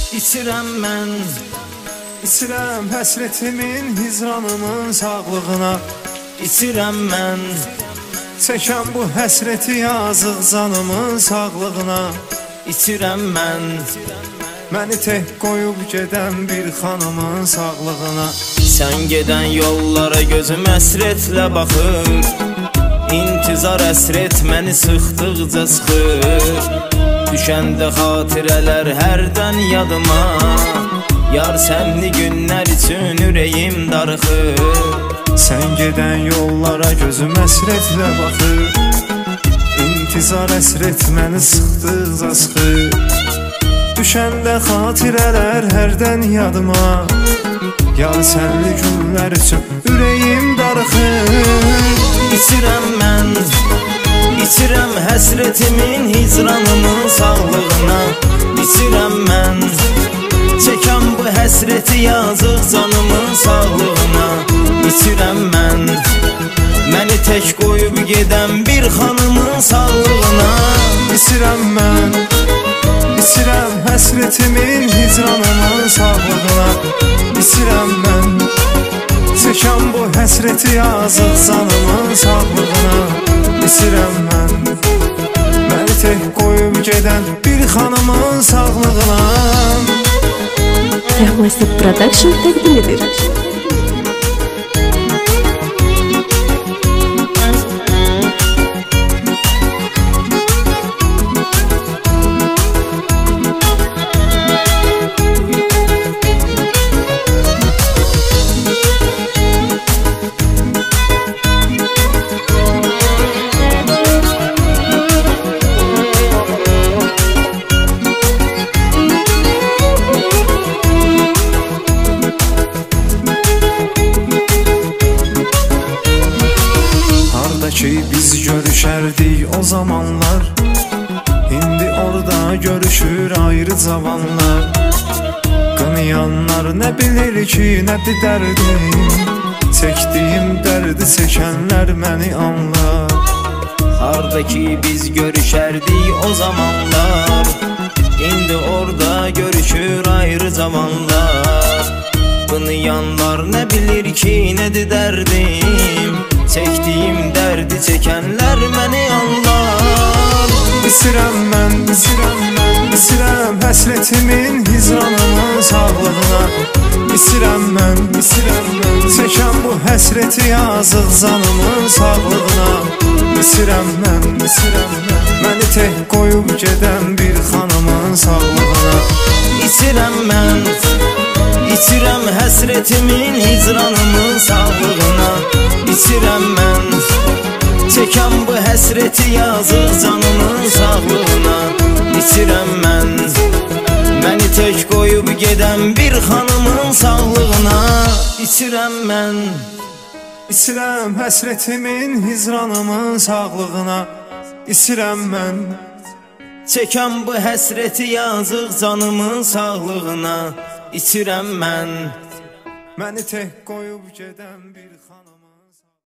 İçirəm mən, İçirəm həsretimin, hicranımın sağlığına. İçirəm mən, Çəkən bu həsreti yazıq canımın sağlığına. İçirəm mən, Məni tək qoyub gedən bir xanımın sağlığına. sən gedən yollara gözüm əsrətlə baxır. İntizar əsrət məni sıxdıqca sıxır. Düşəndə xatirələr hərdən yadıma. Yar sənli günlər üçün ürəyim darıxır. Sən gedən yollara gözüm əsrətlə baxır. İntizar əsrət məni sıxdıqca sıxır. Düşəndə xatirələr hərdən yadıma. Yar sənli günlər üçün ürəyim darıxır. İçirəm mən, içirəm həsretimin, hicranımın sağlığına. İçirəm mən, çəkən bu həsreti yazıq canımın sağlığına. İçirəm mən, məni tək qoyub gedən bir xanımın sağlığına. İçirəm mən, içirəm həsretimin, hicranımın sağlığına. İçirəm mən, çəkən bu həsreti yazıq canımın sağlığına. İçirəm mən, məni tək qoyub gedən bir xanımın sağlığına. Rahmastik Production təqdim edir. Ki biz görüşərdik o zamanlar. İndi orada görüşür ayrı cavanlar. Qınayanlar nə bilir ki, nədir dərdim. Çəkdiyim dərdi çəkənlər məni anlar. Harda ki biz görüşərdik o zamanlar. İndi orada görüşür ayrı zamanlar. Qınayanlar nə bilir ki, nədir dərdim. Çəkdiyim dərdi çəkənlər məni anlar. İçirəm mən, içirəm mən, içirəm həsretimin, hicranımın sağlığına. İçirəm mən, içirəm mən, çəkən bu həsreti yazıq canımın sağlığına. İçirəm mən, içirəm mən, məni tək qoyub gedən bir xanımın sağlığına. İçirəm mən, içirəm həsretimin, hicranımın sağlığına. İçirəm mən, çəkən bu həsreti yazıq canımın sağlığına. İçirəm mən, məni tək qoyub gedən bir xanımın sağlığına. İçirəm mən, İçirəm həsretimin, hicranımın sağlığına. İçirəm mən, çəkən bu həsreti yazıq canımın sağlığına. İçirəm mən, məni tək qoyub gedən bir